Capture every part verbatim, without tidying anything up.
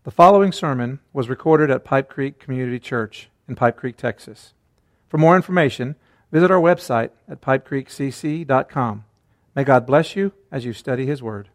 The following sermon was recorded at Pipe Creek Community Church in Pipe Creek, Texas. For more information, visit our website at pipe creek c c dot com. May God bless you as you study His Word.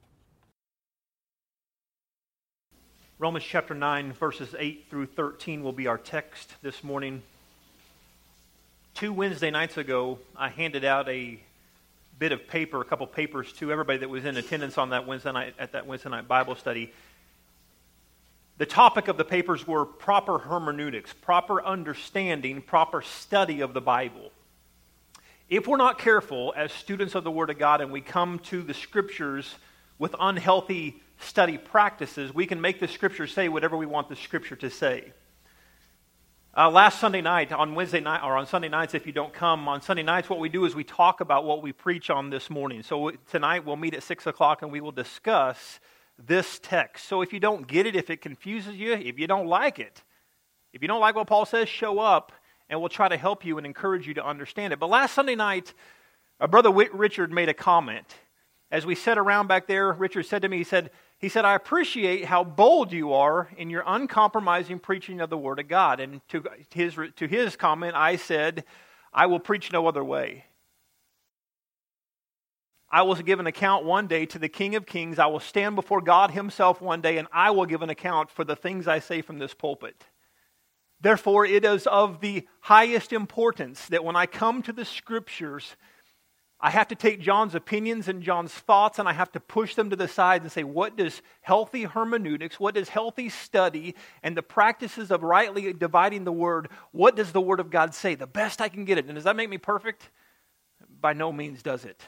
Romans chapter nine, verses eight through thirteen will be our text this morning. Two Wednesday nights ago, I handed out a bit of paper, a couple papers to everybody that was in attendance on that Wednesday night at that Wednesday night Bible study. The topic of the papers were proper hermeneutics, proper understanding, proper study of the Bible. If we're not careful as students of the Word of God and we come to the Scriptures with unhealthy study practices, we can make the Scripture say whatever we want the Scripture to say. Uh, last Sunday night, on Wednesday night, or on Sunday nights if you don't come, on Sunday nights what we do is we talk about what we preach on this morning. So tonight we'll meet at six o'clock and we will discuss this text. So if you don't get it, if it confuses you, if you don't like it, if you don't like what Paul says, show up and we'll try to help you and encourage you to understand it. But last Sunday night, our brother Richard made a comment. As we sat around back there, Richard said to me, he said, he said, I appreciate how bold you are in your uncompromising preaching of the Word of God. And to his, to his comment, I said, I will preach no other way. I will give an account one day to the King of Kings. I will stand before God Himself one day, and I will give an account for the things I say from this pulpit. Therefore, it is of the highest importance that when I come to the Scriptures, I have to take John's opinions and John's thoughts, and I have to push them to the side and say, what does healthy hermeneutics, what does healthy study, and the practices of rightly dividing the Word, what does the Word of God say? The best I can get it. And does that make me perfect? By no means does it.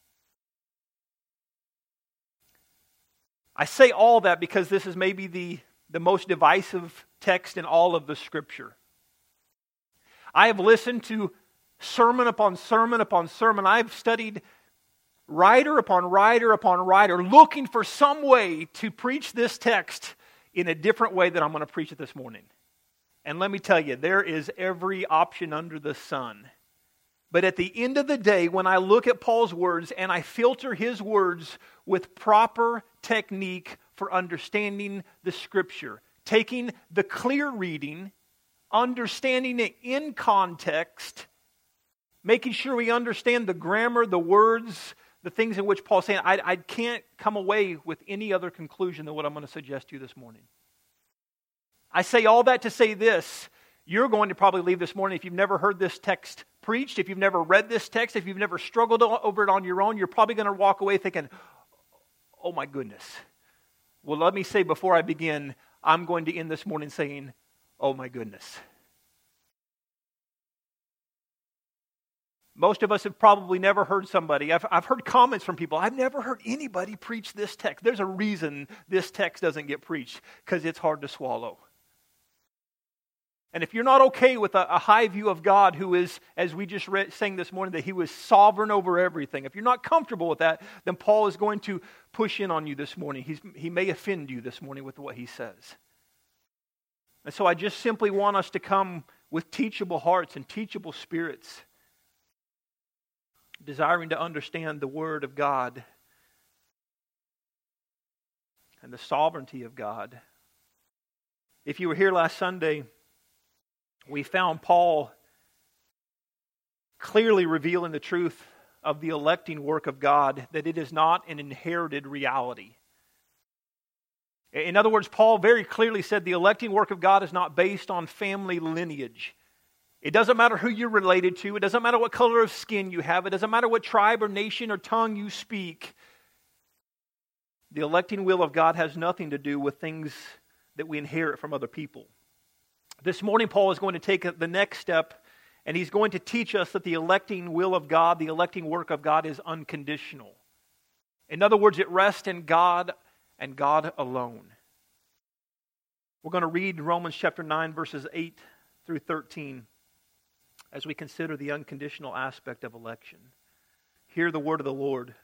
I say all that because this is maybe the, the most divisive text in all of the Scripture. I have listened to sermon upon sermon upon sermon. I've studied writer upon writer upon writer, looking for some way to preach this text in a different way than I'm going to preach it this morning. And let me tell you, there is every option under the sun. But at the end of the day, when I look at Paul's words and I filter his words with proper technique for understanding the Scripture, taking the clear reading, understanding it in context, making sure we understand the grammar, the words, the things in which Paul's saying, I, I can't come away with any other conclusion than what I'm going to suggest to you this morning. I say all that to say this. You're going to probably leave this morning, if you've never heard this text preached, if you've never read this text, if you've never struggled over it on your own, you're probably going to walk away thinking, oh my goodness. Well, let me say before I begin, I'm going to end this morning saying, oh my goodness. Most of us have probably never heard somebody, I've, I've heard comments from people, I've never heard anybody preach this text. There's a reason this text doesn't get preached, because it's hard to swallow. And if you're not okay with a, a high view of God who is, as we just read, sang this morning, that He was sovereign over everything, if you're not comfortable with that, then Paul is going to push in on you this morning. He's, he may offend you this morning with what he says. And so I just simply want us to come with teachable hearts and teachable spirits, desiring to understand the Word of God and the sovereignty of God. If you were here last Sunday, we found Paul clearly revealing the truth of the electing work of God, that it is not an inherited reality. In other words, Paul very clearly said the electing work of God is not based on family lineage. It doesn't matter who you're related to. It doesn't matter what color of skin you have. It doesn't matter what tribe or nation or tongue you speak. The electing will of God has nothing to do with things that we inherit from other people. This morning, Paul is going to take the next step, and he's going to teach us that the electing will of God, the electing work of God, is unconditional. In other words, it rests in God and God alone. We're going to read Romans chapter nine, verses eight through thirteen, as we consider the unconditional aspect of election. Hear the word of the Lord.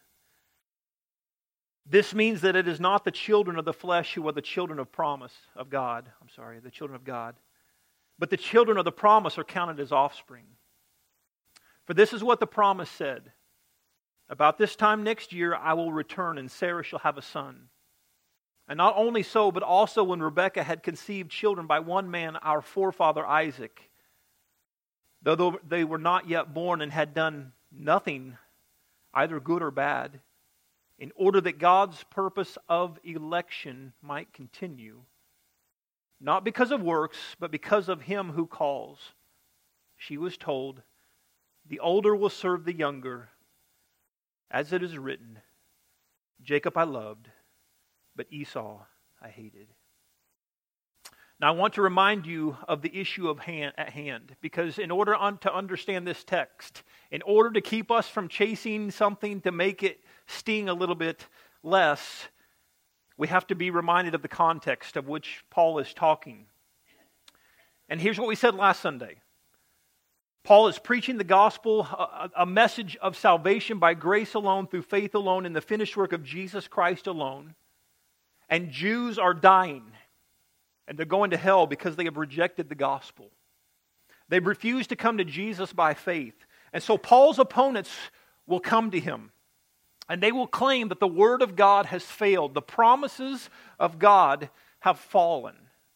This means that it is not the children of the flesh who are the children of promise of God. I'm sorry, the children of God. But the children of the promise are counted as offspring. For this is what the promise said. About this time next year I will return, and Sarah shall have a son. And not only so, but also when Rebekah had conceived children by one man, our forefather Isaac, though they were not yet born and had done nothing, either good or bad, in order that God's purpose of election might continue, not because of works, but because of him who calls. She was told, the older will serve the younger, as it is written, Jacob I loved, but Esau I hated. Now I want to remind you of the issue of hand, at hand, because in order un, to understand this text, in order to keep us from chasing something to make it sting a little bit less, we have to be reminded of the context of which Paul is talking. And here's what we said last Sunday. Paul is preaching the gospel, a, a message of salvation by grace alone, through faith alone, in the finished work of Jesus Christ alone. And Jews are dying, and they're going to hell because they have rejected the gospel. They've refused to come to Jesus by faith. And so Paul's opponents will come to him, and they will claim that the word of God has failed. The promises of God have fallen.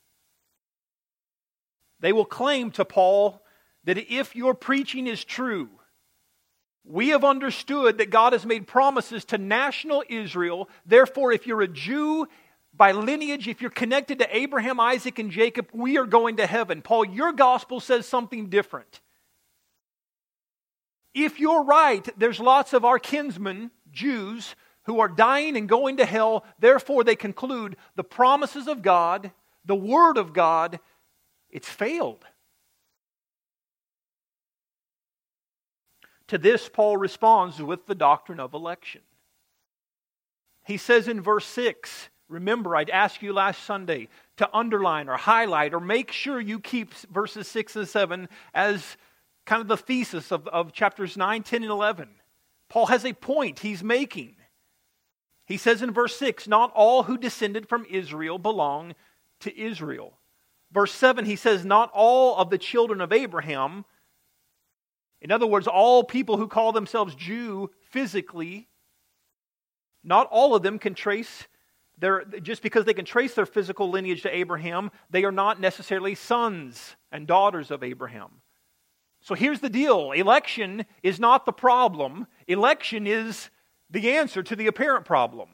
They will claim to Paul that if your preaching is true, we have understood that God has made promises to national Israel. Therefore, if you're a Jew by lineage, if you're connected to Abraham, Isaac, and Jacob, we are going to heaven. Paul, your gospel says something different. If you're right, there's lots of our kinsmen, Jews, who are dying and going to hell. Therefore, they conclude the promises of God, the word of God, it's failed. To this, Paul responds with the doctrine of election. He says in verse six, remember, I'd asked you last Sunday to underline or highlight or make sure you keep verses six and seven as kind of the thesis of, of chapters nine, ten, and eleven. Paul has a point he's making. He says in verse six, not all who descended from Israel belong to Israel. Verse seven, he says, not all of the children of Abraham, in other words, all people who call themselves Jew physically, not all of them can trace their, just because they can trace their physical lineage to Abraham, they are not necessarily sons and daughters of Abraham. So here's the deal. Election is not the problem. Election is the answer to the apparent problem.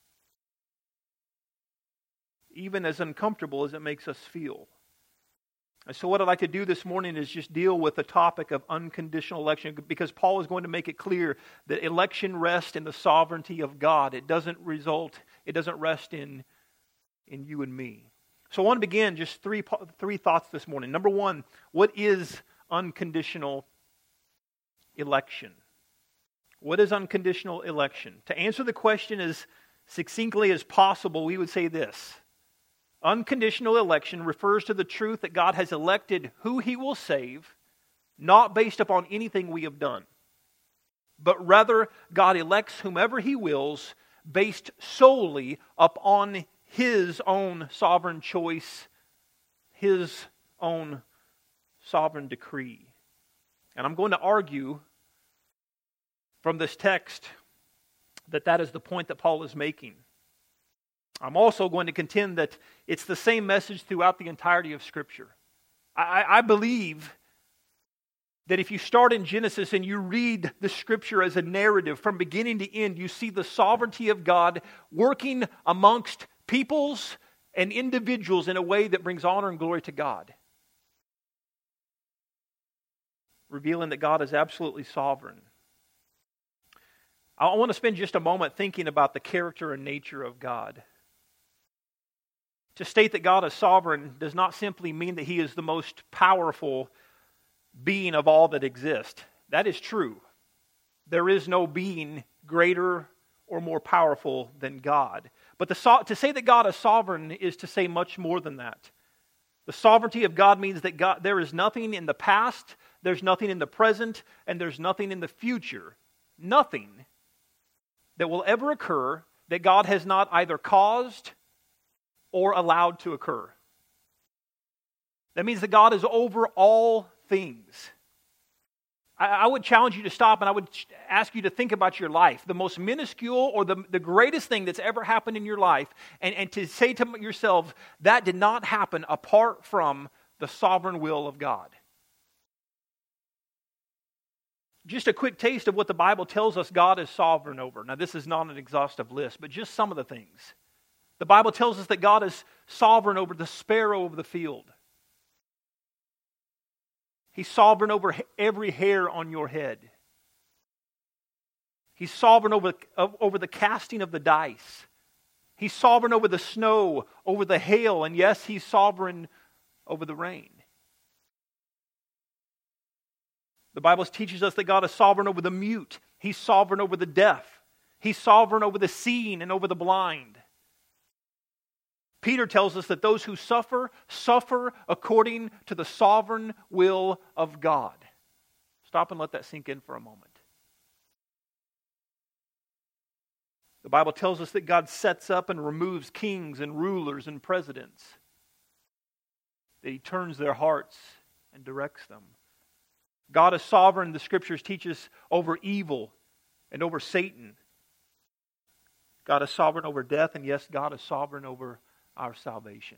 Even as uncomfortable as it makes us feel. And so what I'd like to do this morning is just deal with the topic of unconditional election, because Paul is going to make it clear that election rests in the sovereignty of God. It doesn't result, it doesn't rest in, in you and me. So I want to begin just three, three thoughts this morning. Number one, what is unconditional election? What is unconditional election? To answer the question as succinctly as possible, we would say this. Unconditional election refers to the truth that God has elected who He will save, not based upon anything we have done, but rather God elects whomever He wills based solely upon His own sovereign choice, His own sovereign decree. And I'm going to argue from this text that that is the point that Paul is making. I'm also going to contend that it's the same message throughout the entirety of Scripture. I, I believe that if you start in Genesis and you read the Scripture as a narrative from beginning to end, you see the sovereignty of God working amongst peoples and individuals in a way that brings honor and glory to God. Revealing that God is absolutely sovereign. I want to spend just a moment thinking about the character and nature of God. To state that God is sovereign does not simply mean that He is the most powerful being of all that exist. That is true. There is no being greater or more powerful than God. But the, to say that God is sovereign is to say much more than that. The sovereignty of God means that God, there is nothing in the past, there's nothing in the present, and there's nothing in the future. Nothing that will ever occur that God has not either caused or allowed to occur. That means that God is over all things. I, I would challenge you to stop and I would ask you to think about your life, the most minuscule or the, the greatest thing that's ever happened in your life, and, and to say to yourself, that did not happen apart from the sovereign will of God. Just a quick taste of what the Bible tells us God is sovereign over. Now, this is not an exhaustive list, but just some of the things. The Bible tells us that God is sovereign over the sparrow of the field. He's sovereign over every hair on your head. He's sovereign over, over the casting of the dice. He's sovereign over the snow, over the hail, and yes, He's sovereign over the rain. The Bible teaches us that God is sovereign over the mute. He's sovereign over the deaf. He's sovereign over the seeing and over the blind. Peter tells us that those who suffer, suffer according to the sovereign will of God. Stop and let that sink in for a moment. The Bible tells us that God sets up and removes kings and rulers and presidents. That He turns their hearts and directs them. God is sovereign, the Scriptures teach us, over evil and over Satan. God is sovereign over death, and yes, God is sovereign over our salvation.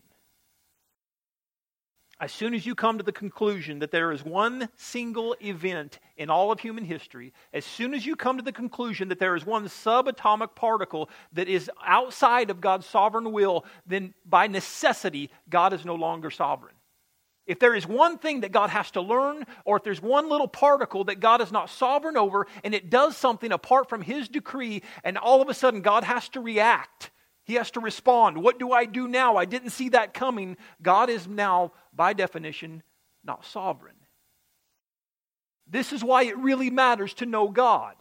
As soon as you come to the conclusion that there is one single event in all of human history, as soon as you come to the conclusion that there is one subatomic particle that is outside of God's sovereign will, then by necessity, God is no longer sovereign. If there is one thing that God has to learn, or if there's one little particle that God is not sovereign over, and it does something apart from His decree, and all of a sudden God has to react, He has to respond. What do I do now? I didn't see that coming. God is now, by definition, not sovereign. This is why it really matters to know God.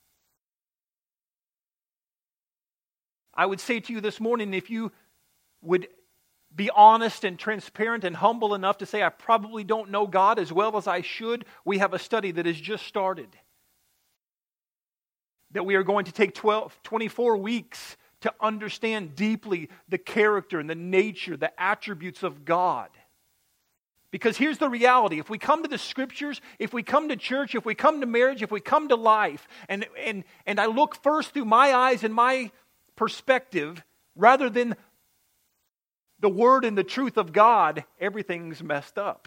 I would say to you this morning, if you would be honest and transparent and humble enough to say, I probably don't know God as well as I should, we have a study that has just started. That we are going to take twelve, twenty-four weeks to understand deeply the character and the nature, the attributes of God. Because here's the reality. If we come to the Scriptures, if we come to church, if we come to marriage, if we come to life, and, and, and I look first through my eyes and my perspective, rather than the Word and the truth of God, everything's messed up.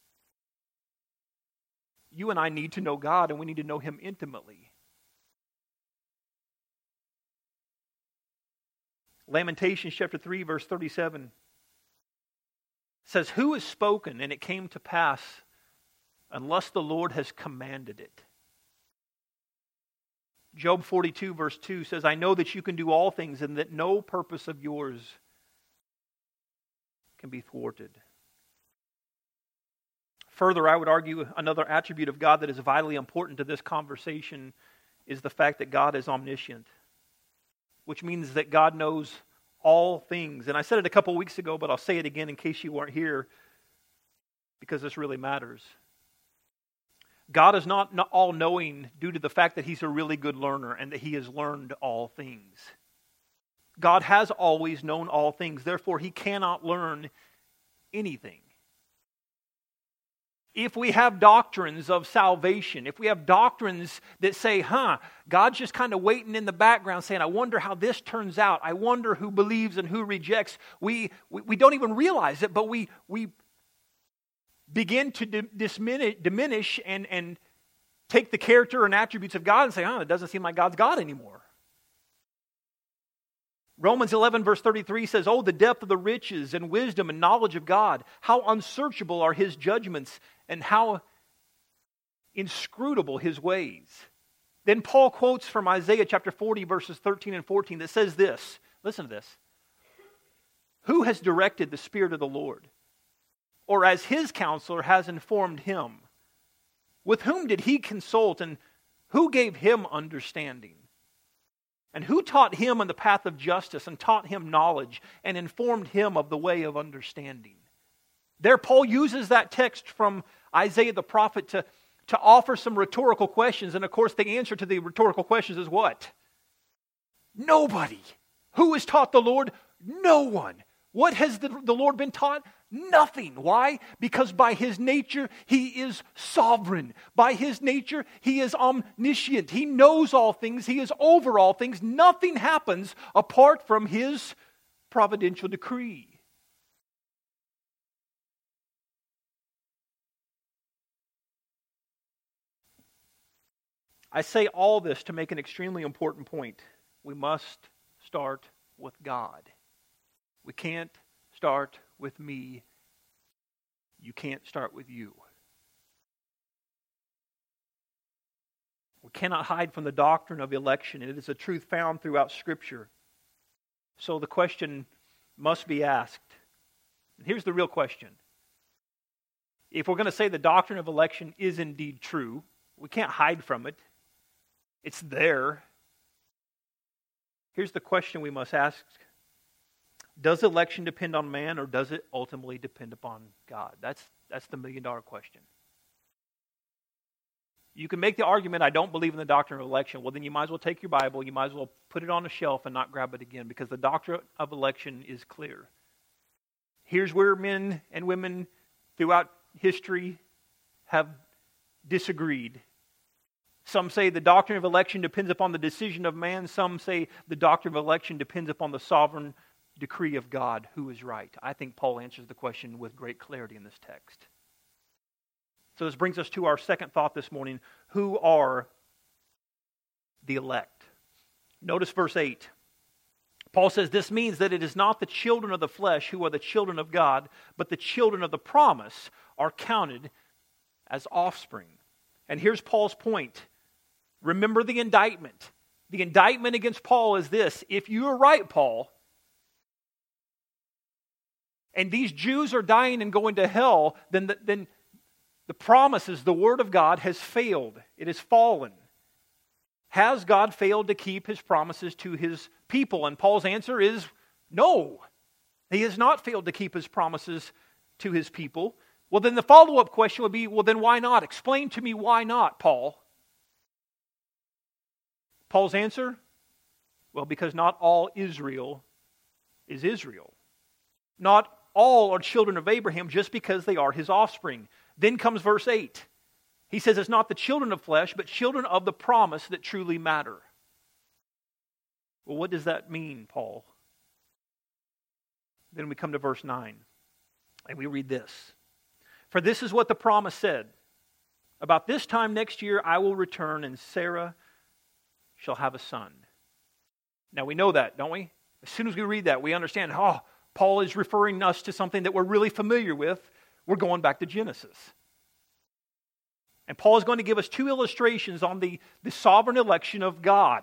You and I need to know God, and we need to know Him intimately. Lamentations chapter three, verse thirty-seven says, "Who has spoken, and it came to pass, unless the Lord has commanded it?" Job forty-two, verse two says, "I know that you can do all things, and that no purpose of yours can be thwarted." Further, I would argue another attribute of God that is vitally important to this conversation is the fact that God is omniscient, which means that God knows all things. And I said it a couple weeks ago, but I'll say it again in case you weren't here, because this really matters. God is not all-knowing due to the fact that He's a really good learner and that He has learned all things. God has always known all things. Therefore, He cannot learn anything. If we have doctrines of salvation, if we have doctrines that say, huh, God's just kind of waiting in the background saying, I wonder how this turns out. I wonder who believes and who rejects. We we, we don't even realize it, but we we begin to di- diminish, diminish and, and take the character and attributes of God and say, oh, it doesn't seem like God's God anymore. Romans eleven verse thirty-three says, "Oh, the depth of the riches and wisdom and knowledge of God. How unsearchable are His judgments and how inscrutable His ways." Then Paul quotes from Isaiah chapter forty verses thirteen and fourteen that says this. Listen to this. "Who has directed the Spirit of the Lord? Or as His counselor has informed Him? With whom did He consult, and who gave Him understanding? And who taught Him in the path of justice, and taught Him knowledge, and informed Him of the way of understanding?" There, Paul uses that text from Isaiah the prophet to, to offer some rhetorical questions. And of course, the answer to the rhetorical questions is what? Nobody. Who has taught the Lord? No one. What has the, the Lord been taught? Nothing. Why? Because by His nature, He is sovereign. By His nature, He is omniscient. He knows all things. He is over all things. Nothing happens apart from His providential decree. I say all this to make an extremely important point. We must start with God. We can't start with me. You can't start with you. We cannot hide from the doctrine of election. It is a truth found throughout Scripture. So the question must be asked. And here's the real question. If we're going to say the doctrine of election is indeed true, we can't hide from it. It's there. Here's the question we must ask. Does election depend on man, or does it ultimately depend upon God? That's, that's the million dollar question. You can make the argument, I don't believe in the doctrine of election. Well, then you might as well take your Bible, you might as well put it on a shelf and not grab it again, because the doctrine of election is clear. Here's where men and women throughout history have disagreed. Some say the doctrine of election depends upon the decision of man. Some say the doctrine of election depends upon the sovereign decree of God. Who is right? I think Paul answers the question with great clarity in this text. So this brings us to our second thought this morning. Who are the elect? Notice verse eight. Paul says this means that it is not the children of the flesh who are the children of God, but the children of the promise are counted as offspring. And here's Paul's point. Remember the indictment. The indictment against Paul is this. If you are right, Paul, and these Jews are dying and going to hell, then the, then the promises, the Word of God has failed. It has fallen. Has God failed to keep His promises to His people? And Paul's answer is no. He has not failed to keep His promises to His people. Well, then the follow-up question would be, well, then why not? Explain to me why not, Paul. Paul's answer? Well, because not all Israel is Israel. Not all are children of Abraham just because they are his offspring. Then comes verse eight. He says it's not the children of flesh, but children of the promise that truly matter. Well, what does that mean, Paul? Then we come to verse nine, and we read this. For this is what the promise said. About this time next year I will return, and Sarah shall have a son. Now we know that, don't we? As soon as we read that, we understand, oh, Paul is referring us to something that we're really familiar with. We're going back to Genesis. And Paul is going to give us two illustrations on the, the sovereign election of God.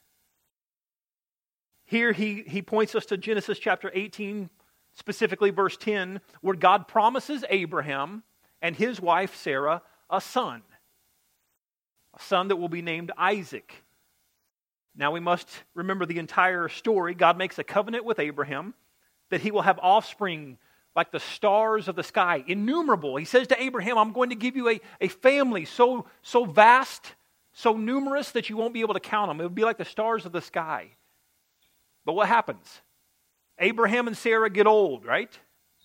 Here he, he points us to Genesis chapter eighteen, specifically verse ten, where God promises Abraham and his wife Sarah a son. A son that will be named Isaac. Now we must remember the entire story. God makes a covenant with Abraham that he will have offspring like the stars of the sky, innumerable. He says to Abraham, I'm going to give you a, a family so, so vast, so numerous that you won't be able to count them. It would be like the stars of the sky. But what happens? Abraham and Sarah get old, right?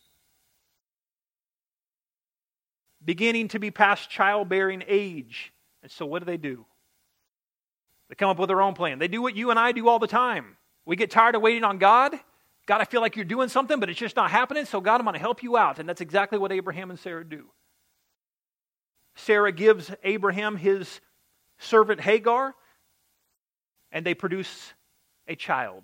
Beginning to be past childbearing age. And so what do they do? They come up with their own plan. They do what you and I do all the time. We get tired of waiting on God. God, I feel like you're doing something, but it's just not happening, so God, I'm going to help you out. And that's exactly what Abraham and Sarah do. Sarah gives Abraham his servant Hagar, and they produce a child,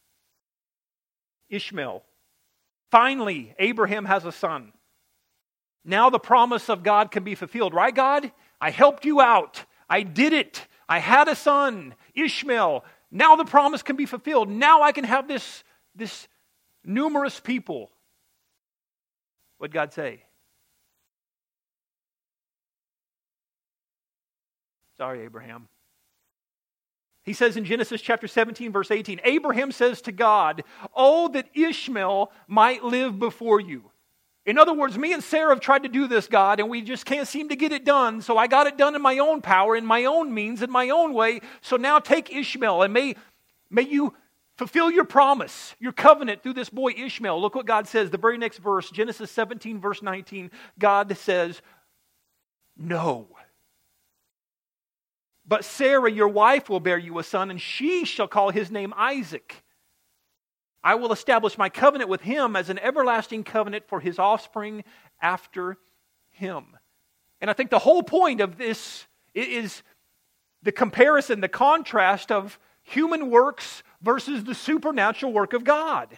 Ishmael. Finally, Abraham has a son. Now the promise of God can be fulfilled. Right, God? I helped you out. I did it. I had a son, Ishmael. Now the promise can be fulfilled. Now I can have this This numerous people. What'd God say? Sorry, Abraham. He says in Genesis chapter seventeen, verse eighteen, Abraham says to God, oh, that Ishmael might live before you. In other words, me and Sarah have tried to do this, God, and we just can't seem to get it done, so I got it done in my own power, in my own means, in my own way. So now take Ishmael, and may, may you Fulfill your promise, your covenant through this boy Ishmael. Look what God says. The very next verse, Genesis seventeen, verse nineteen, God says, no. But Sarah, your wife, will bear you a son, and she shall call his name Isaac. I will establish my covenant with him as an everlasting covenant for his offspring after him. And I think the whole point of this is the comparison, the contrast of human works versus the supernatural work of God.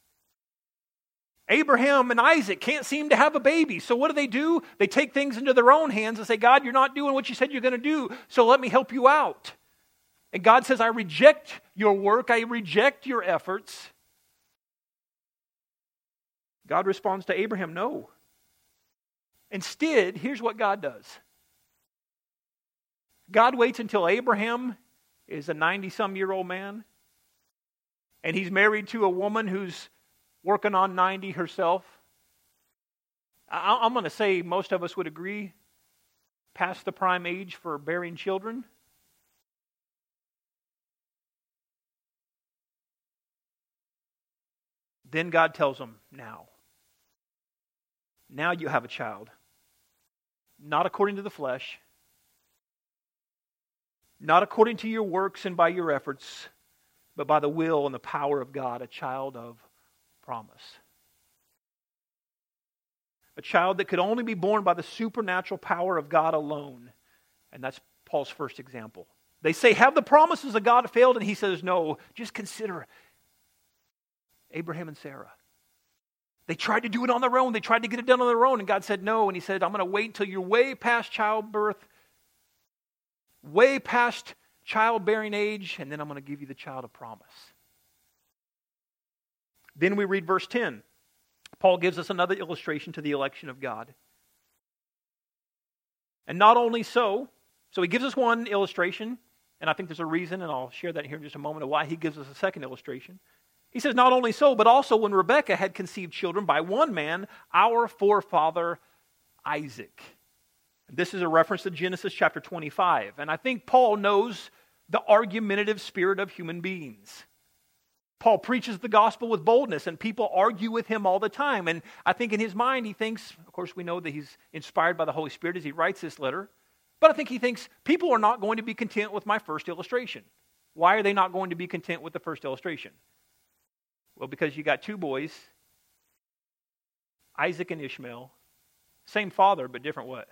Abraham and Isaac can't seem to have a baby. So what do they do? They take things into their own hands and say, God, you're not doing what you said you're going to do, so let me help you out. And God says, I reject your work. I reject your efforts. God responds to Abraham, no. Instead, here's what God does. God waits until Abraham is a ninety-some-year-old man, and he's married to a woman who's working on ninety herself. I'm going to say most of us would agree, past the prime age for bearing children. Then God tells him, now. Now you have a child. Not according to the flesh. Not according to your works and by your efforts, but by the will and the power of God, a child of promise. A child that could only be born by the supernatural power of God alone. And that's Paul's first example. They say, have the promises of God failed? And he says, no, just consider Abraham and Sarah. They tried to do it on their own. They tried to get it done on their own. And God said no. And he said, I'm going to wait until you're way past childbirth, way past childbearing age, and then I'm going to give you the child of promise. Then we read verse ten. Paul gives us another illustration to the election of God. And not only so, so he gives us one illustration, and I think there's a reason, and I'll share that here in just a moment, of why he gives us a second illustration. He says, not only so, but also when Rebekah had conceived children by one man, our forefather Isaac. This is a reference to Genesis chapter twenty-five. And I think Paul knows the argumentative spirit of human beings. Paul preaches the gospel with boldness, and people argue with him all the time. And I think in his mind he thinks, of course we know that he's inspired by the Holy Spirit as he writes this letter, but I think he thinks people are not going to be content with my first illustration. Why are they not going to be content with the first illustration? Well, because you got two boys, Isaac and Ishmael, same father, but different what?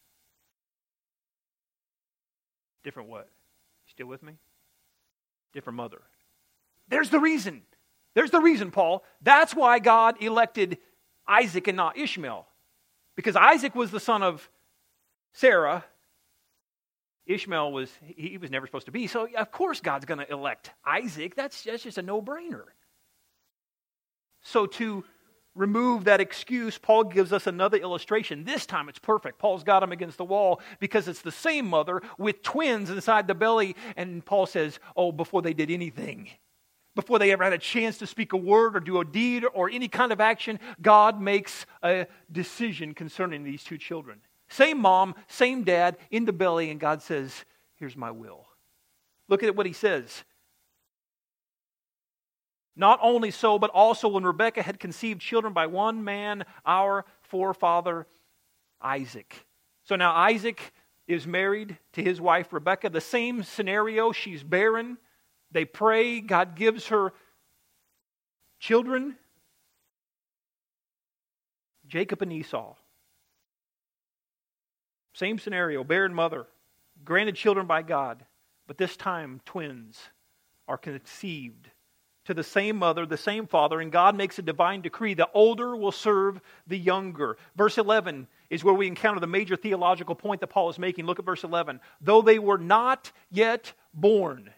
Different what? Still with me? Different mother. There's the reason. There's the reason, Paul. That's why God elected Isaac and not Ishmael. Because Isaac was the son of Sarah. Ishmael was, he was never supposed to be. So, of course, God's going to elect Isaac. That's, that's just a no-brainer. So to remove that excuse, Paul gives us another illustration. This time it's perfect. Paul's got him against the wall because it's the same mother with twins inside the belly. And Paul says, oh, before they did anything, before they ever had a chance to speak a word or do a deed or any kind of action, God makes a decision concerning these two children. Same mom, same dad in the belly, and God says, here's my will. Look at what he says. Not only so, but also when Rebekah had conceived children by one man, our forefather Isaac. So now Isaac is married to his wife Rebekah. The same scenario, she's barren. They pray, God gives her children. Jacob and Esau. Same scenario, barren mother, granted children by God, but this time twins are conceived to the same mother, the same father, and God makes a divine decree. The older will serve the younger. Verse eleven is where we encounter the major theological point that Paul is making. Look at verse eleven. Though they were not yet born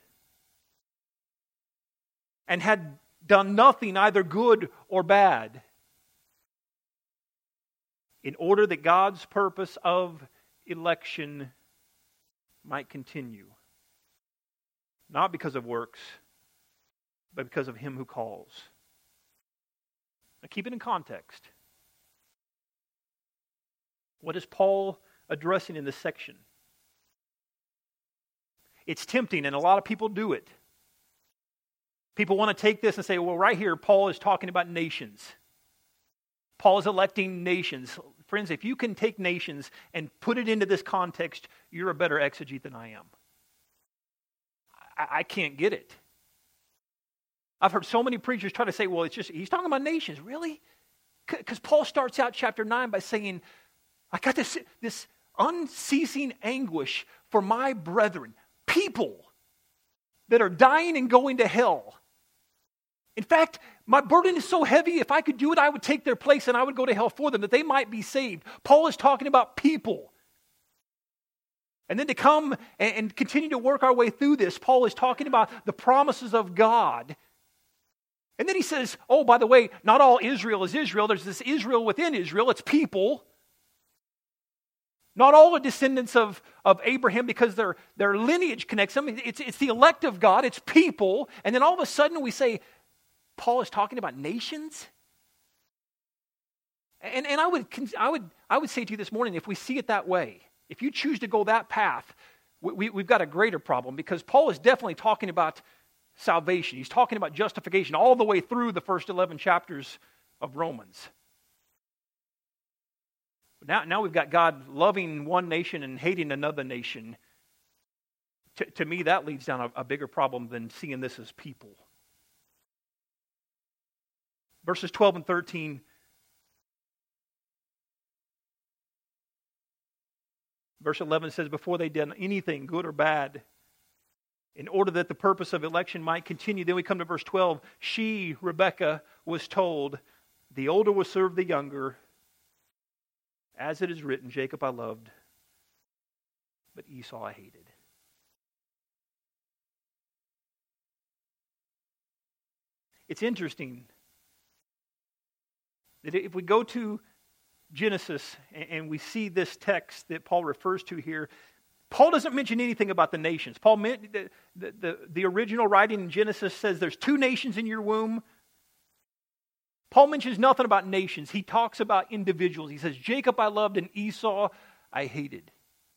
and had done nothing, either good or bad, in order that God's purpose of election might continue. Not because of works, but because of him who calls. Now keep it in context. What is Paul addressing in this section? It's tempting, and a lot of people do it, People want to take this and say, well, right here, Paul is talking about nations. Paul is electing nations. Friends, if you can take nations and put it into this context, you're a better exegete than I am. I, I can't get it. I've heard so many preachers try to say, well, it's just, he's talking about nations. Really? Because Paul starts out chapter nine by saying, I got this, this unceasing anguish for my brethren, people that are dying and going to hell. In fact, my burden is so heavy, if I could do it, I would take their place and I would go to hell for them, that they might be saved. Paul is talking about people. And then to come and, and continue to work our way through this, Paul is talking about the promises of God. And then he says, oh, by the way, not all Israel is Israel. There's this Israel within Israel. It's people. Not all are descendants of, of Abraham because their, their lineage connects them. It's, it's the elect of God. It's people. And then all of a sudden we say, Paul is talking about nations? And, and I would, I, would, I would say to you this morning, if we see it that way, if you choose to go that path, we, we've got a greater problem, because Paul is definitely talking about salvation. He's talking about justification all the way through the first eleven chapters of Romans. Now, now we've got God loving one nation and hating another nation. To, to me, that leads down a, a bigger problem than seeing this as people. Verses twelve and thirteen. Verse eleven says, before they did anything, good or bad, in order that the purpose of election might continue. Then we come to verse twelve. She, Rebekah, was told, the older will serve the younger. As it is written, Jacob I loved, but Esau I hated. It's interesting that if we go to Genesis and we see this text that Paul refers to here, Paul doesn't mention anything about the nations. Paul meant the, the, the, the original writing in Genesis says there's two nations in your womb. Paul mentions nothing about nations. He talks about individuals. He says, Jacob I loved and Esau I hated.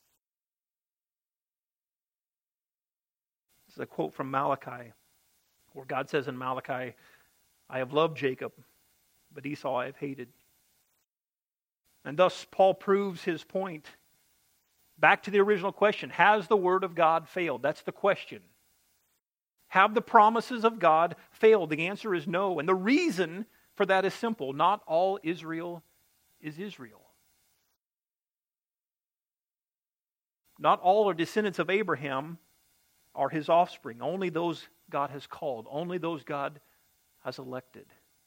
This is a quote from Malachi, where God says in Malachi, I have loved Jacob, but Esau I have hated. And thus Paul proves his point. Back to the original question, has the word of God failed? That's the question. Have the promises of God failed? The answer is no. And the reason for that is simple. Not all Israel is Israel. Not all are descendants of Abraham are his offspring. Only those God has called. Only those God has elected.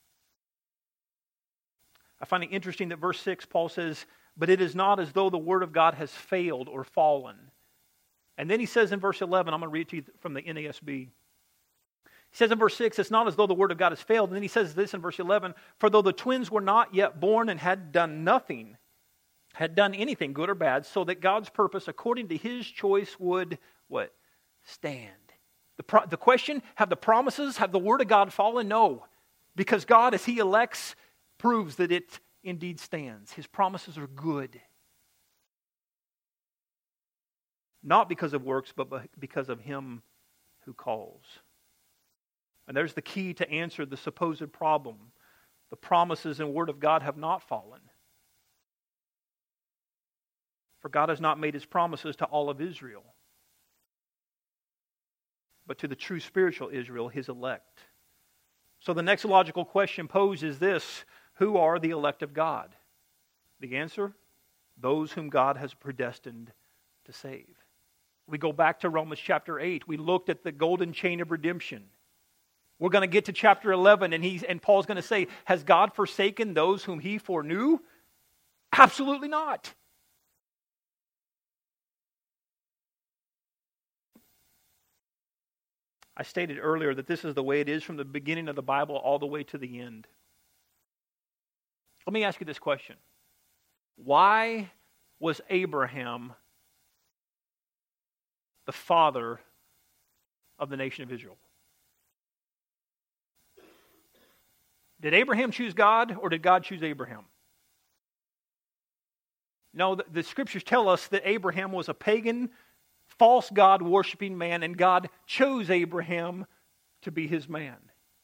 I find it interesting that verse six, Paul says, but it is not as though the word of God has failed or fallen. And then he says in verse eleven, I'm going to read to you from the N A S B. He says in verse six, it's not as though the word of God has failed. And then he says this in verse eleven, for though the twins were not yet born and had done nothing, had done anything, good or bad, so that God's purpose according to his choice would, what? Stand. The, pro- the question, have the promises, have the word of God fallen? No. Because God, as he elects, proves that it indeed stands. His promises are good. Not because of works, but because of him who calls. And there's the key to answer the supposed problem. The promises and word of God have not fallen. For God has not made his promises to all of Israel, but to the true spiritual Israel, his elect. So the next logical question posed is this: who are the elect of God? The answer? Those whom God has predestined to save. We go back to Romans chapter eight. We looked at the golden chain of redemption. We're going to get to chapter eleven, and he's and Paul's going to say, has God forsaken those whom he foreknew? Absolutely not. I stated earlier that this is the way it is from the beginning of the Bible all the way to the end. Let me ask you this question. Why was Abraham the father of the nation of Israel? Did Abraham choose God, or did God choose Abraham? No, the, the scriptures tell us that Abraham was a pagan, false God-worshiping man, and God chose Abraham to be his man?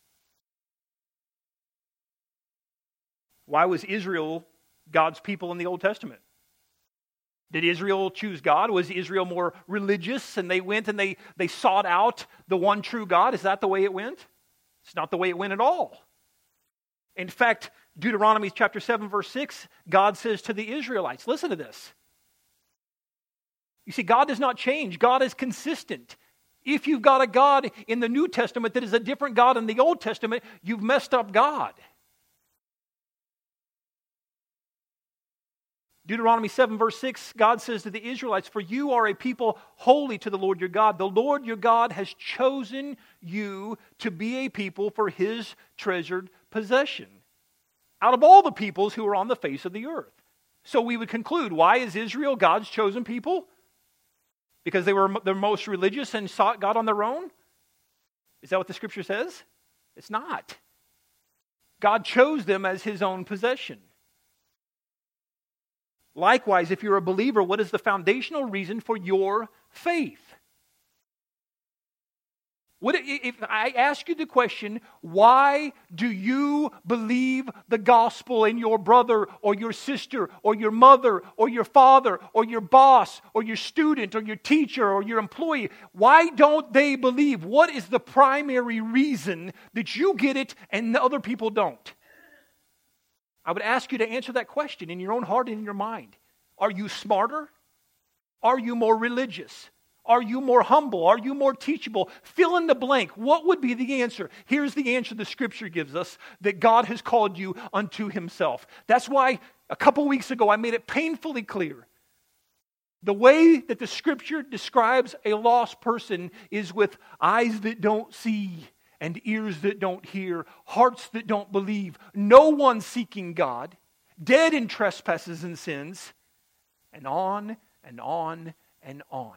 Why was Israel God's people in the Old Testament? Did Israel choose God? Was Israel more religious and they went and they, they sought out the one true God? Is that the way it went? It's not the way it went at all. In fact, Deuteronomy chapter seven, verse six, God says to the Israelites, listen to this. You see, God does not change. God is consistent. If you've got a God in the New Testament that is a different God in the Old Testament, you've messed up God. Deuteronomy seven, verse six, God says to the Israelites, for you are a people holy to the Lord your God. The Lord your God has chosen you to be a people for his treasured possession out of all the peoples who are on the face of the earth. So we would conclude, why is Israel God's chosen people? Because they were the most religious and sought God on their own? Is that what the scripture says? It's not. God chose them as his own possession. Likewise, if you're a believer, what is the foundational reason for your faith? What if I ask you the question, why do you believe the gospel in your brother or your sister or your mother or your father or your boss or your student or your teacher or your employee? Why don't they believe? What is the primary reason that you get it and the other people don't? I would ask you to answer that question in your own heart and in your mind. Are you smarter? Are you more religious? Are you more humble? Are you more teachable? Fill in the blank. What would be the answer? Here's the answer the scripture gives us, that God has called you unto himself. That's why a couple weeks ago I made it painfully clear. The way that the scripture describes a lost person is with eyes that don't see and ears that don't hear, hearts that don't believe, no one seeking God, dead in trespasses and sins, and on and on and on.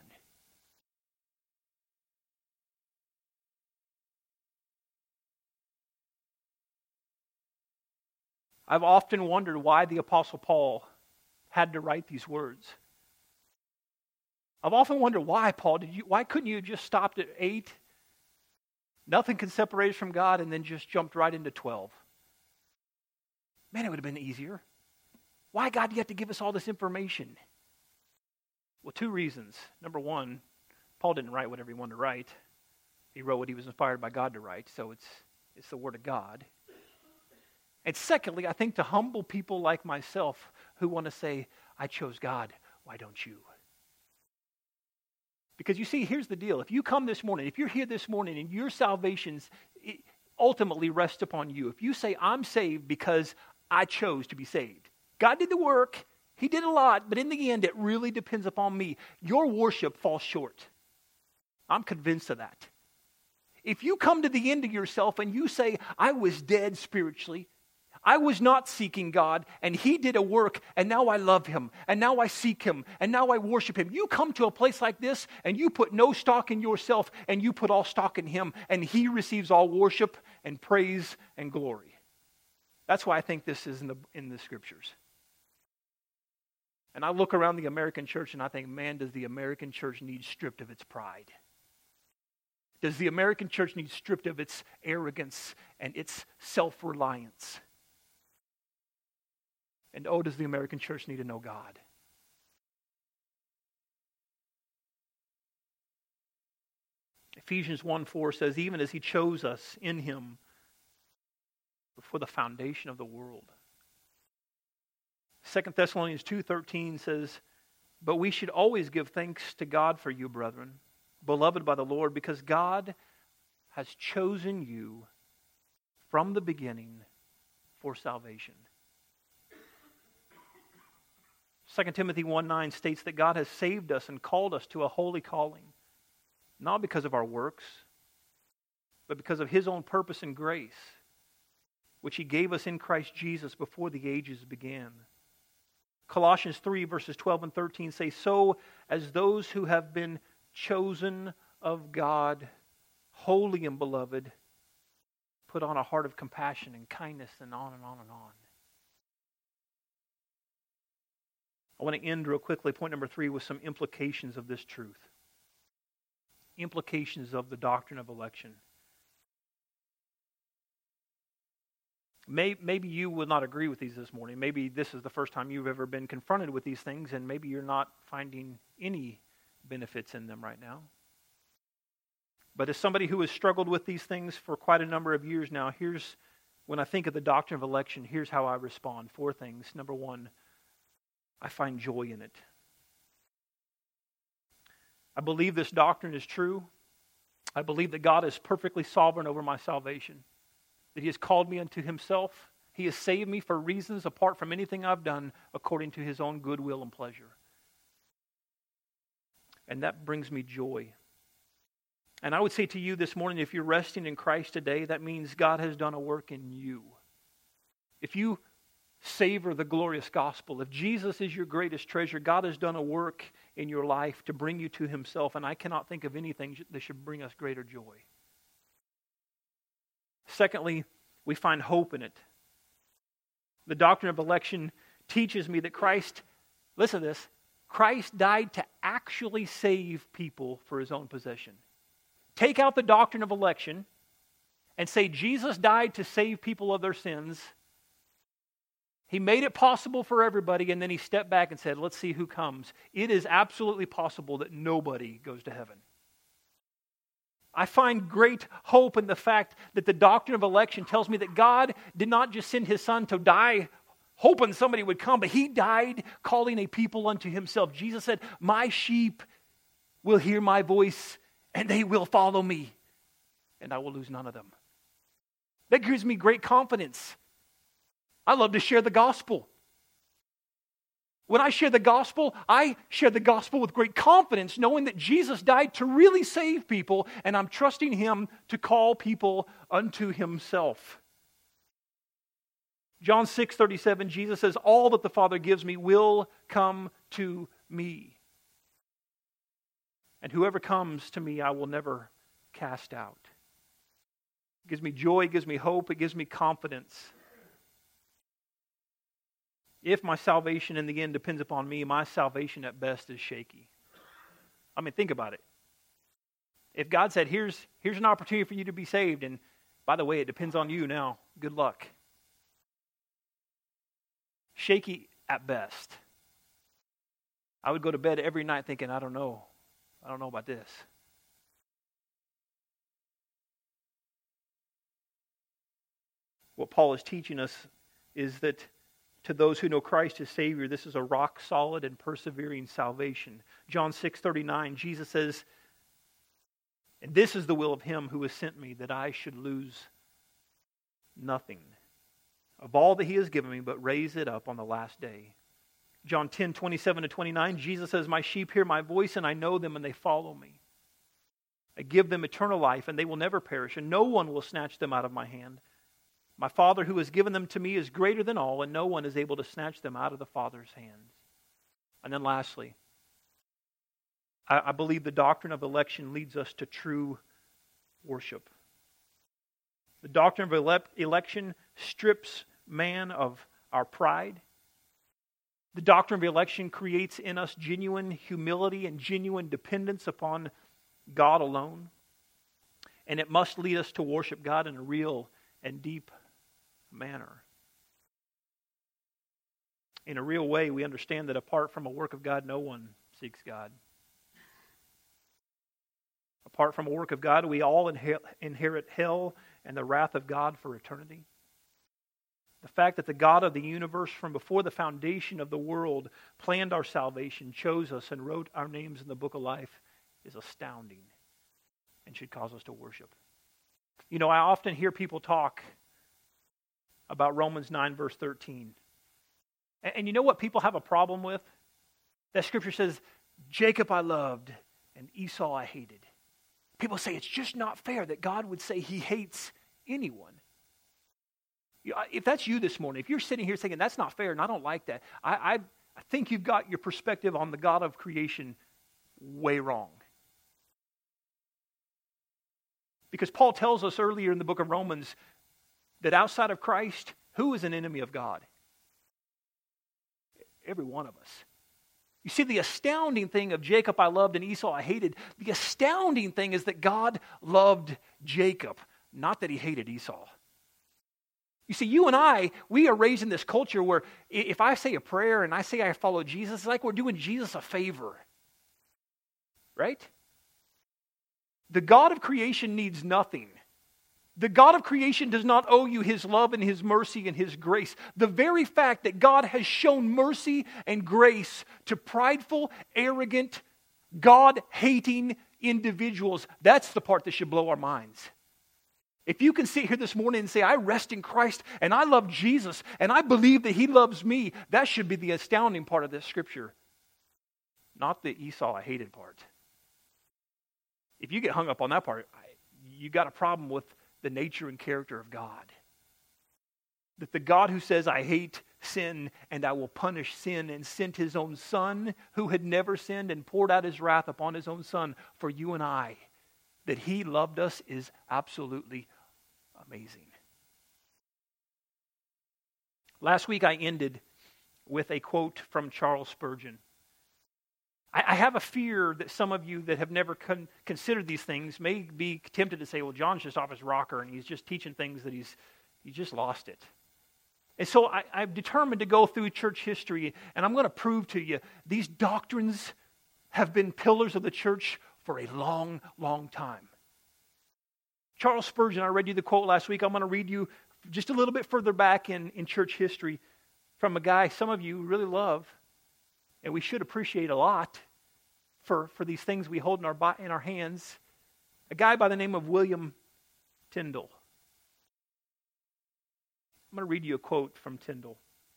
I've often wondered why the Apostle Paul had to write these words. I've often wondered why, Paul, did you, why couldn't you have just stopped at eight? Nothing can separate us from God, and then just jumped right into twelve. Man, it would have been easier. Why, God, do you have to give us all this information? Well, two reasons. Number one, Paul didn't write whatever he wanted to write. He wrote what he was inspired by God to write, so it's it's the Word of God. And secondly, I think to humble people like myself who want to say, I chose God, why don't you? Because you see, here's the deal. If you come this morning, if you're here this morning and your salvation ultimately rests upon you, if you say, I'm saved because I chose to be saved. God did the work. He did a lot, but in the end, it really depends upon me. Your worship falls short. I'm convinced of that. If you come to the end of yourself and you say, I was dead spiritually, I was not seeking God, and he did a work, and now I love him, and now I seek him, and now I worship him. You come to a place like this, and you put no stock in yourself, and you put all stock in him, and he receives all worship and praise and glory. That's why I think this is in the, in the scriptures. And I look around the American church, and I think, man, does the American church need stripped of its pride? Does the American church need stripped of its arrogance and its self-reliance? And oh, does the American church need to know God? Ephesians one four says, even as he chose us in him before the foundation of the world. Second Thessalonians two thirteen says, but we should always give thanks to God for you, brethren, beloved by the Lord, because God has chosen you from the beginning for salvation. Second Timothy one nine states that God has saved us and called us to a holy calling, not because of our works, but because of his own purpose and grace, which he gave us in Christ Jesus before the ages began. Colossians three verses twelve and thirteen say, so as those who have been chosen of God, holy and beloved, put on a heart of compassion and kindness, and on and on and on. I want to end real quickly, point number three, with some implications of this truth. Implications of the doctrine of election. May, maybe you will not agree with these this morning. Maybe this is the first time you've ever been confronted with these things, and maybe you're not finding any benefits in them right now. But as somebody who has struggled with these things for quite a number of years now, here's, when I think of the doctrine of election, here's how I respond. Four things. Number one, I find joy in it. I believe this doctrine is true. I believe that God is perfectly sovereign over my salvation, that He has called me unto Himself. He has saved me for reasons apart from anything I've done, according to His own good will and pleasure. And that brings me joy. And I would say to you this morning, if you're resting in Christ today, that means God has done a work in you. If you savor the glorious gospel, if Jesus is your greatest treasure, God has done a work in your life to bring you to Himself, and I cannot think of anything that should bring us greater joy. Secondly, we find hope in it. The doctrine of election teaches me that Christ, listen to this, Christ died to actually save people for His own possession. Take out the doctrine of election and say Jesus died to save people of their sins. He made it possible for everybody, and then He stepped back and said, let's see who comes. It is absolutely possible that nobody goes to heaven. I find great hope in the fact that the doctrine of election tells me that God did not just send His Son to die hoping somebody would come, but He died calling a people unto Himself. Jesus said, my sheep will hear my voice, and they will follow me, and I will lose none of them. That gives me great confidence. I love to share the gospel. When I share the gospel, I share the gospel with great confidence, knowing that Jesus died to really save people, and I'm trusting Him to call people unto Himself. John six thirty-seven, Jesus says, all that the Father gives me will come to me. And whoever comes to me, I will never cast out. It gives me joy, it gives me hope, it gives me confidence. If my salvation in the end depends upon me, my salvation at best is shaky. I mean, think about it. If God said, here's, here's an opportunity for you to be saved, and by the way, it depends on you now, good luck. Shaky at best. I would go to bed every night thinking, I don't know. I don't know about this. What Paul is teaching us is that to those who know Christ as Savior, this is a rock solid and persevering salvation. John six thirty-nine, Jesus says, and this is the will of Him who has sent me, that I should lose nothing of all that He has given me, but raise it up on the last day. John ten twenty-seven to twenty-nine, Jesus says, my sheep hear my voice, and I know them, and they follow me. I give them eternal life, and they will never perish, and no one will snatch them out of my hand. My Father who has given them to me is greater than all, and no one is able to snatch them out of the Father's hands. And then lastly, I, I believe the doctrine of election leads us to true worship. The doctrine of ele- election strips man of our pride. The doctrine of election creates in us genuine humility and genuine dependence upon God alone. And it must lead us to worship God in a real and deep manner. In a real way, we understand that apart from a work of God, no one seeks God. Apart from a work of God, we all inherit hell and the wrath of God for eternity. The fact that the God of the universe from before the foundation of the world planned our salvation, chose us, and wrote our names in the book of life is astounding and should cause us to worship. You know, I often hear people talk about Romans nine verse thirteen. And, and you know what people have a problem with? That scripture says, Jacob I loved and Esau I hated. People say it's just not fair that God would say He hates anyone. If that's you this morning, if you're sitting here thinking that's not fair and I don't like that, I, I, I think you've got your perspective on the God of creation way wrong. Because Paul tells us earlier in the book of Romans that outside of Christ, who is an enemy of God? Every one of us. You see, the astounding thing of Jacob I loved and Esau I hated, the astounding thing is that God loved Jacob, not that He hated Esau. You see, you and I, we are raised in this culture where if I say a prayer and I say I follow Jesus, it's like we're doing Jesus a favor. Right? The God of creation needs nothing. The God of creation does not owe you His love and His mercy and His grace. The very fact that God has shown mercy and grace to prideful, arrogant, God-hating individuals, that's the part that should blow our minds. If you can sit here this morning and say, I rest in Christ and I love Jesus and I believe that He loves me, that should be the astounding part of this scripture. Not the Esau I hated part. If you get hung up on that part, you got a problem with the nature and character of God. That the God who says, I hate sin and I will punish sin, and sent His own Son who had never sinned and poured out His wrath upon His own Son for you and I, that He loved us is absolutely amazing. Last week I ended with a quote from Charles Spurgeon. I, I have a fear that some of you that have never con- considered these things may be tempted to say, well, John's just off his rocker and he's just teaching things that he's he just lost it. And so I, I've determined to go through church history, and I'm going to prove to you these doctrines have been pillars of the church for a long, long time. Charles Spurgeon, I read you the quote last week. I'm going to read you just a little bit further back in, in church history from a guy some of you really love, and we should appreciate a lot for, for these things we hold in our, in our hands. A guy by the name of William Tyndale. I'm going to read you a quote from Tyndale.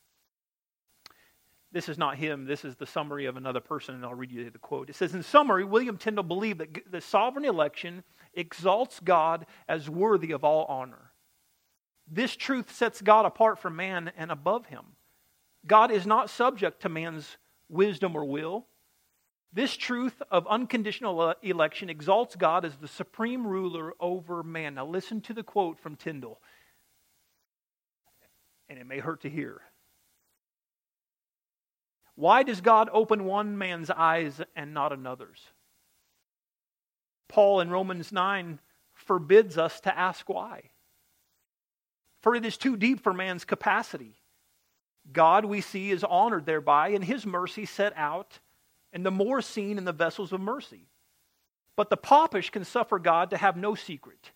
This is not him. This is the summary of another person, and I'll read you the quote. It says, in summary, William Tyndale believed that the sovereign election exalts God as worthy of all honor. This truth sets God apart from man and above him. God is not subject to man's wisdom or will. This truth of unconditional election exalts God as the supreme ruler over man. Now listen to the quote from Tyndale. And it may hurt to hear. Why does God open one man's eyes and not another's? Paul in Romans nine forbids us to ask why. For it is too deep for man's capacity. God, we see, is honored thereby, and His mercy set out, and the more seen in the vessels of mercy. But the popish can suffer God to have no secret,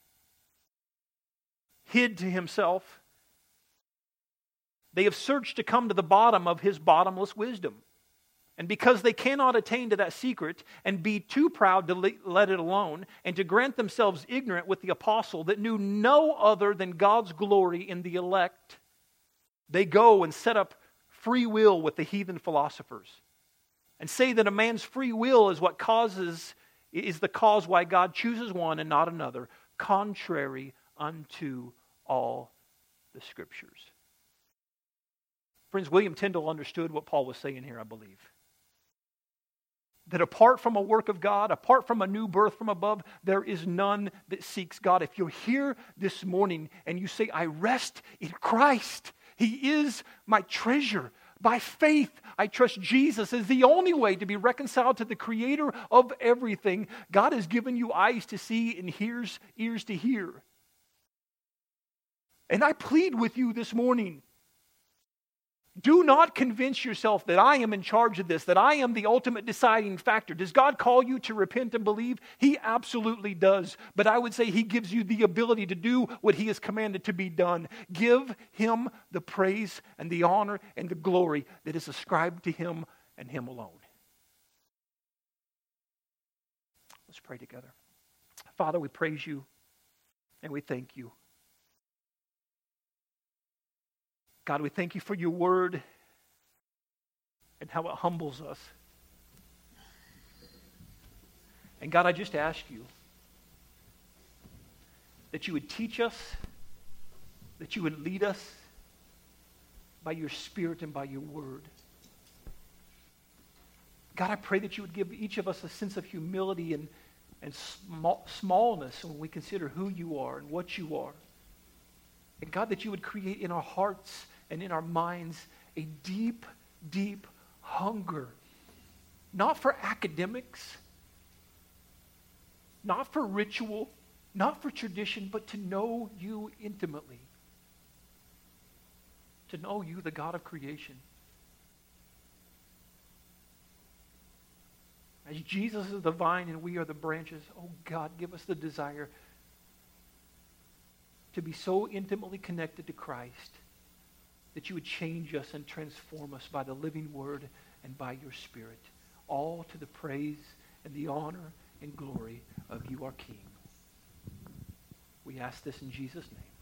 hid to Himself. They have searched to come to the bottom of His bottomless wisdom. And because they cannot attain to that secret and be too proud to let it alone, and to grant themselves ignorant with the apostle that knew no other than God's glory in the elect, they go and set up free will with the heathen philosophers and say that a man's free will is what causes, is the cause why God chooses one and not another, contrary unto all the Scriptures. Friends, William Tyndale understood what Paul was saying here, I believe. That apart from a work of God, apart from a new birth from above, there is none that seeks God. If you're here this morning and you say, I rest in Christ, He is my treasure. By faith, I trust Jesus as the only way to be reconciled to the Creator of everything. God has given you eyes to see and ears, ears to hear. And I plead with you this morning, do not convince yourself that I am in charge of this, that I am the ultimate deciding factor. Does God call you to repent and believe? He absolutely does. But I would say He gives you the ability to do what He has commanded to be done. Give Him the praise and the honor and the glory that is ascribed to Him and Him alone. Let's pray together. Father, we praise You and we thank You. God, we thank You for Your word and how it humbles us. And God, I just ask You that You would teach us, that You would lead us by Your Spirit and by Your word. God, I pray that You would give each of us a sense of humility and, and small, smallness when we consider who You are and what You are. And God, that You would create in our hearts and in our minds a deep, deep hunger, not for academics, not for ritual, not for tradition, but to know You intimately. to know you, the God of creation. As Jesus is the vine and we are the branches, oh God, give us the desire to be so intimately connected to Christ that you would change us and transform us by the living word and by your Spirit, all to the praise and the honor and glory of you, our King. We ask this in Jesus' name.